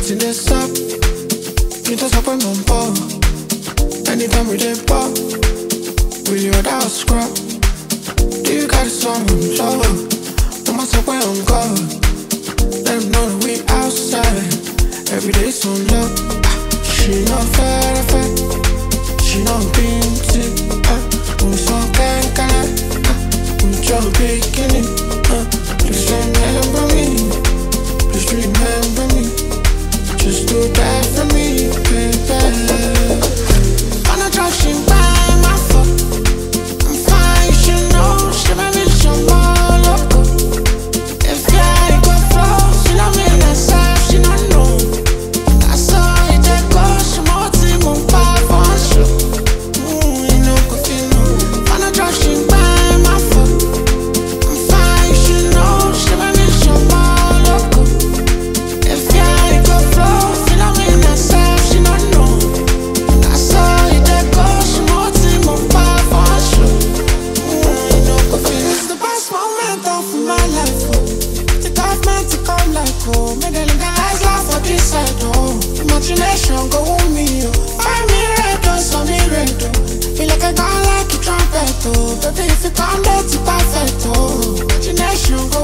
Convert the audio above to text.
Nothing is up. You just up when I'm poor. Anytime we dey pop, will you order a scrub? Do you got some trouble? No matter where I'm going, let them know that we outside. Every day so low. She not fair. She not beauty. We so can't. We try beginning. Just remember me. Just remember me. Just do that for me, baby. I'm not rushing by my phone. I'm fine, you should know. She made me show more loco. If I go flow, she love me herself, she don't know. I saw it, they go, she more team on five on show. You know, go feel no. I'm not rushing by my phone. I'm fine, you should know. She made me show more loco. If I go flow, she love me herself, she don't know. I saw it, they go, she more team on five on show. You know, go feel it's the best moment of my life. The government to come like home. Make them guys laugh for this side, oh. Imagination go on me, oh. Find me red, oh, so me red, oh. Feel like I got like a trumpet, oh. Baby, if you come, that's perfect, oh. Imagination go